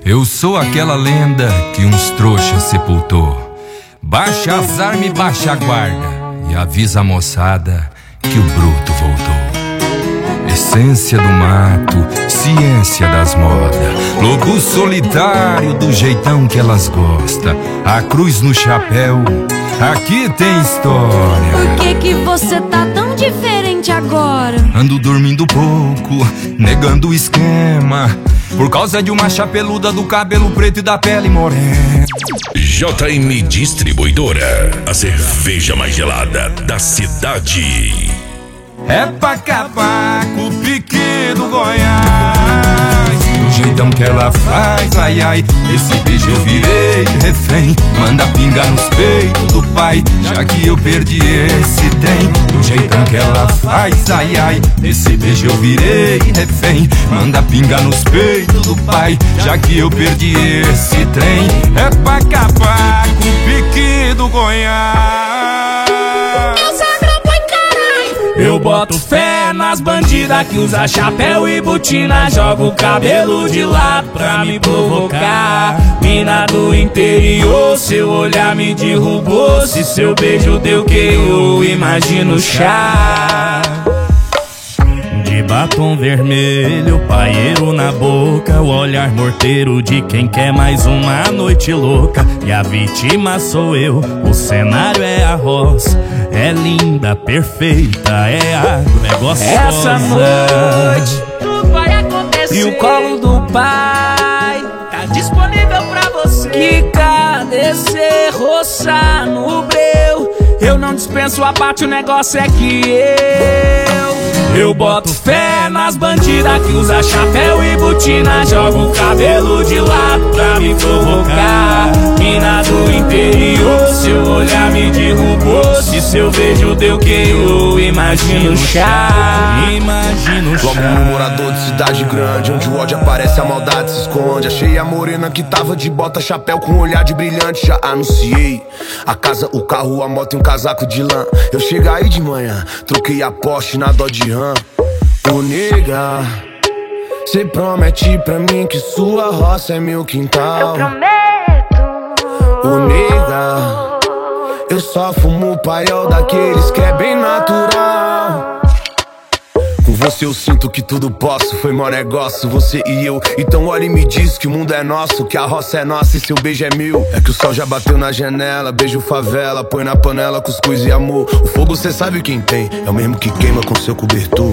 Eu sou aquela lenda que uns trouxas sepultou. Baixa as armas e baixa a guarda e avisa a moçada que o bruto voltou. Essência do mato, ciência das modas, lobo solitário do jeitão que elas gostam. A cruz no chapéu, aqui tem história. Por que você tá tão diferente agora? Ando dormindo pouco, negando o esquema, por causa de uma chapeluda do cabelo preto e da pele morena. JM Distribuidora, a cerveja mais gelada da cidade. É pra acabar com o pique do Goiás, do jeitão que ela faz, ai ai. Esse beijo eu virei refém, manda pinga nos peitos do pai, já que eu perdi esse trem. Do jeitão que ela faz, ai ai. Esse beijo eu virei refém, manda pinga nos peitos do pai, já que eu perdi esse trem. É pra acabar com o pique do Goiás. Eu boto fé nas bandidas que usa chapéu e botina, joga o cabelo de lado pra me provocar. Mina do interior, seu olhar me derrubou. Se seu beijo deu que eu imagino chá. De batom vermelho, paieiro na boca, o olhar morteiro de quem quer mais uma noite louca. E a vítima sou eu, o cenário é a roça. É linda, perfeita, é água, é gostosa. Essa noite tudo vai acontecer e o colo do pai tá disponível pra você. Quica, descer, roçar no breu. Eu não dispenso abate, o negócio é que eu boto fé nas bandidas que usa chapéu e botina, joga o cabelo de lado pra me provocar. Mina do interior, seu olhar me derrubou. Se seu beijo deu que eu imagino chá. Imagino chá. Logo no morador de cidade grande, onde o ódio aparece, a maldade se esconde. Achei a morena que tava de bota, chapéu com olhar de brilhante. Já anunciei a casa, o carro, a moto e um casaco de lã. Eu cheguei aí de manhã, troquei a Porsche na Dodge Ram. Ô nega, cê promete pra mim que sua roça é meu quintal. Eu prometo. Ô nega, eu só fumo paiol daqueles que é bem natural. Com você eu sinto que tudo posso, foi mó negócio, você e eu. Então olha e me diz que o mundo é nosso, que a roça é nossa e seu beijo é meu. É que o sol já bateu na janela, beijo favela, põe na panela cuscuz e amor. O fogo cê sabe quem tem, é o mesmo que queima com seu cobertor.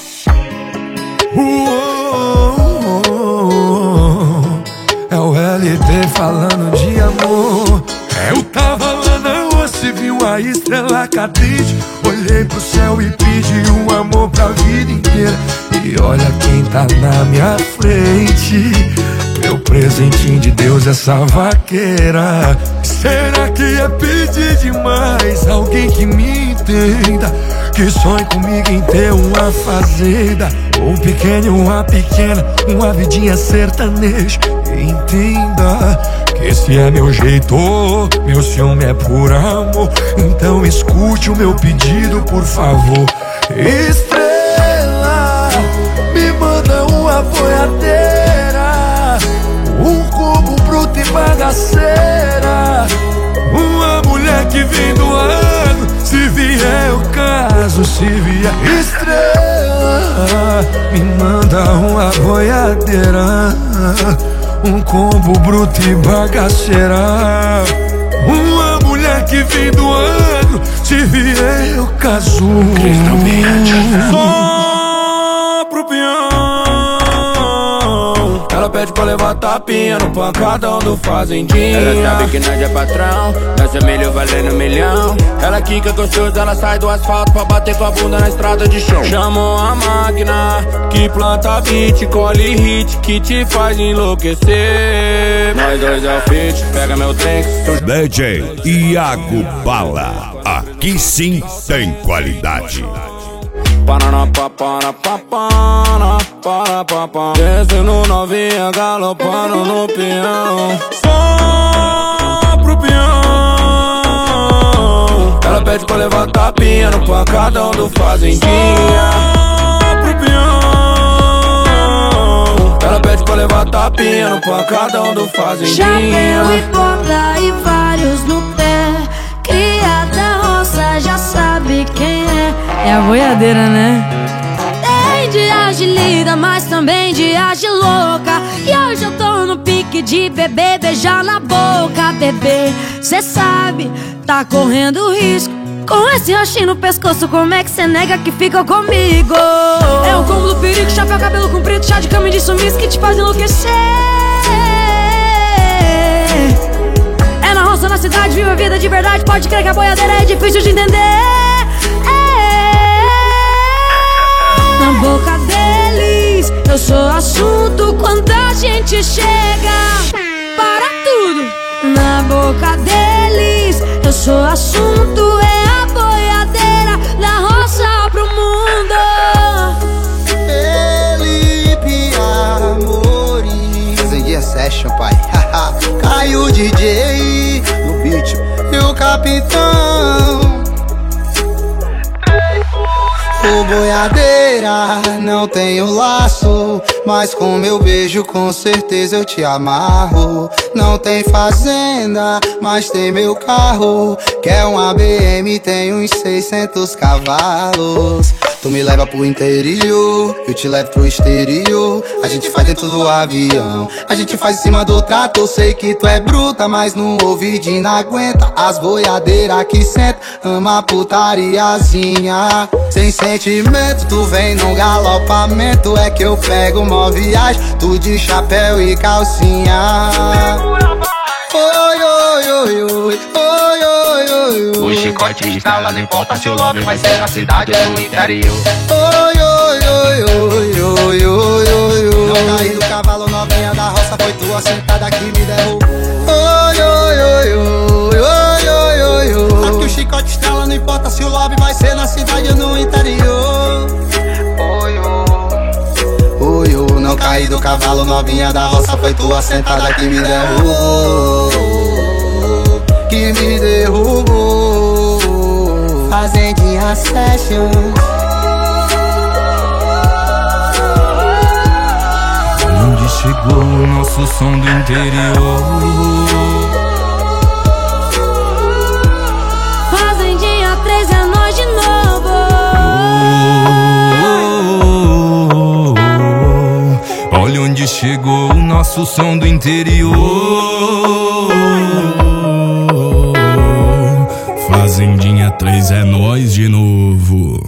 É o LT falando de amor. Eu tava lá na rua, se viu a estrela cadente. Olhei pro céu e pedi um amor pra vida inteira. E olha quem tá na minha frente, meu presentinho de Deus, essa vaqueira. Será que é pedir demais? Alguém que me entenda, que sonhe comigo em ter uma fazenda, um pequeno, uma pequena, uma vidinha sertaneja. Entenda que esse é meu jeito, meu ciúme é por amor. Então escute o meu pedido, por favor. Estrela, me manda uma boiadeira, um combo bruto e bagaceira, uma mulher que vem do ano, se vier eu caso, se vier. Estrela, me manda uma boiadeira, um combo bruto e bagaceira, uma mulher que vem do ano, se vier eu caso. Só pro peão. Ela pede pra levar tapinha no pancadão do fazendinha. Ela sabe que nós é patrão, nossa milho valendo milhão. Ela quica gostosa, ela sai do asfalto pra bater com a bunda na estrada de chão. Chamou a máquina que planta beat, colhe hit, que te faz enlouquecer. Nós dois é o fit, pega meu trem. DJ Iago Bala, aqui sim tem qualidade. Descendo novinha, galopando no peão. Só pro peão. Ela pede pra levar tapinha no pancadão do fazendinha. Só pro peão. Ela pede pra levar tapinha. tapinha no pancadão do fazendinha. Chapéu e bota e vários no pé. Cria da roça, já sabe quem é. É a boiadeira, né? Tem dias de linda, mas também dias de louca. E hoje eu tô no pique de beber, beijar na boca. Bebê, cê sabe, tá correndo risco. Com esse roxinho no pescoço, como é que cê nega que fica comigo? É o combo do perigo, chapéu, cabelo comprido, chá de cama e de sumiço que te faz enlouquecer. É na roça, na cidade, vive a vida de verdade. Pode crer que a boiadeira é difícil de entender. Na boca deles, eu sou assunto quando a gente chega. Para tudo! Na boca deles, eu sou assunto, é a boiadeira da roça pro mundo. Felipe Amorim, Fazendinha Session, pai. Caiu o DJ no beat e o capitão. O boiadeira, não tenho laço, mas com meu beijo com certeza eu te amarro. Não tem fazenda, mas tem meu carro. Quer uma BM, tem uns 600 cavalos. Tu me leva pro interior, eu te levo pro exterior. A gente faz dentro do avião, a gente faz em cima do trator. Sei que tu é bruta, mas no ouvidinho não aguenta. As boiadeiras que senta, ama a putariazinha. Sem sentimento, tu vem num galopamento. É que eu pego uma viagem, tu de chapéu e calcinha. Oi, oi, oi, oi, oi, oi, oi. O chicote está lá, não importa se o lobby vai ser na cidade ou no interior. Oi, oi, oi, oi, oi, oi, oi, oi. Não caí do cavalo, novinha da roça, foi tua sentada que me derrubou. Oi, oi, oi, oi, oi, oi, oi, oi. Aqui o chicote estrela, não importa se o lobby vai ser na cidade ou no interior. Oi, oi, oi. Não caí do cavalo, novinha da roça, foi tua sentada que me derrubou. Que me derrubou. Fazendinha Session. Onde chegou o nosso som do interior? Fazendinha 3 é nós de novo. Olha onde chegou o nosso som do interior. Fazendinha 3 é nós de novo.